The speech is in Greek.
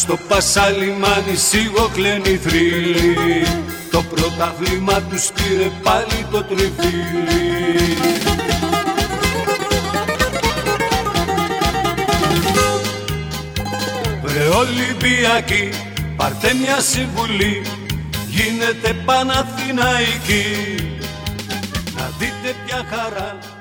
στο Πασαλιμάνι σιγοκλαίνει θρύλη, το πρωταβλήμα τους πήρε πάλι το τριφύλι. Βρε Ολυμπιακοί, πάρτε μια συμβουλή, γίνεται Παναθηναϊκή, να δείτε ποια χαρά